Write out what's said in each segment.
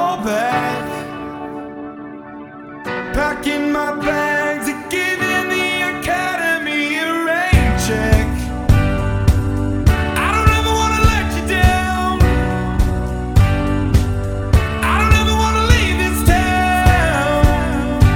go back. Packing my bags and giving the academy a rain check. I don't ever wanna let you down. I don't ever wanna leave this town.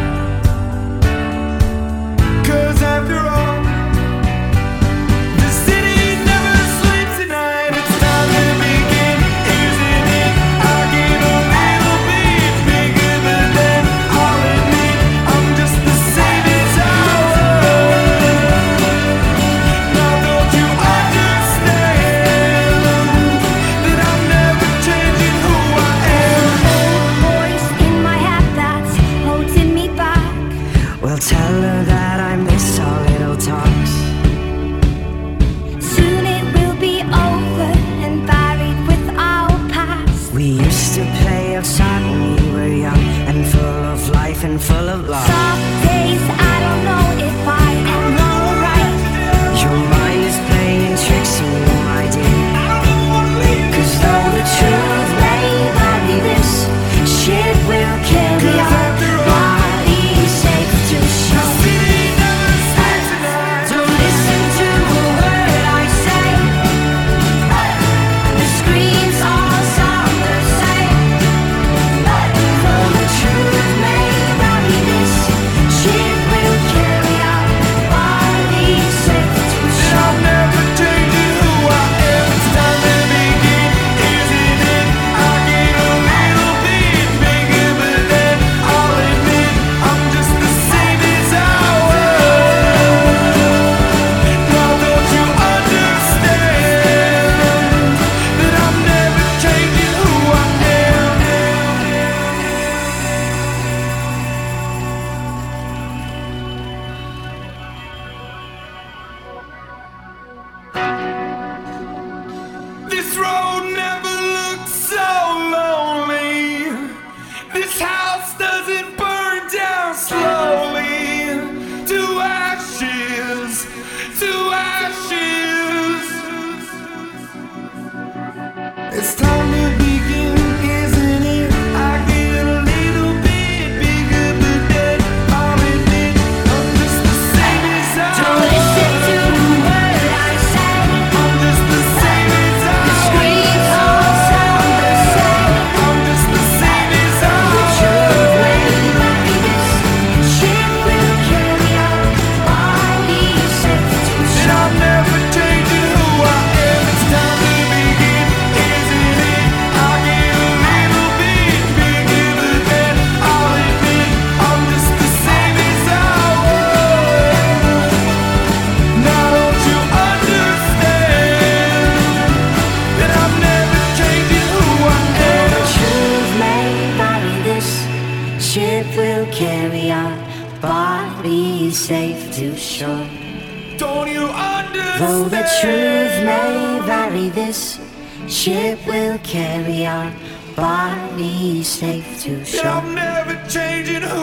'Cause after all, the city never sleeps at night. It's time to begin, isn't it? I get a little bit bigger, but then I'll admit I'm just the same as I was. Now don't you understand that I'm never changing who I am? Voice in my head that's holding me back. Well, tell her that I miss our little talks. Soon it will be over and buried with our past. We used to play outside when we were young and full of life and full of love. Some days I don't know if I am alright. Your mind is playing tricks on you, my dear. I don't ever wanna leave. 'Cause though the truth may vary, this shit will carry our bodies safe to shore. City never sleeps at night. Don't listen to a word I say. The screams all sound the same. Though the truth may vary, this shit will carry our bodies safe to That shore. I'm never changing who I am. It's time to begin, isn't it? I get a little bit bigger, but then I'll admit I'm just the same as I was. Now don't you understand that I'm never changing who I am? This road never looked so lonely. This house doesn't burn down slowly. To ashes, to ashes. It's time to begin, isn't it? I get a little bit bigger, but then I'll admit I'm just the same as I Don't was. listen to a word I say. I'm just the same as I The screams all sound the same. I'm just the same as I The truth may vary, this shit will carry our bodies safe to And shore. I'm never changing who I am. It's time to begin, isn't it? I get a little bit bigger, but then I'll admit I'm just the same as I was. Now don't you understand that I'm never changing who I am? The truth may vary, this ship will carry our bodies safe to shore. Don't you Though the truth understand? may vary, this ship will carry our bodies safe to That shore. I'm never changing who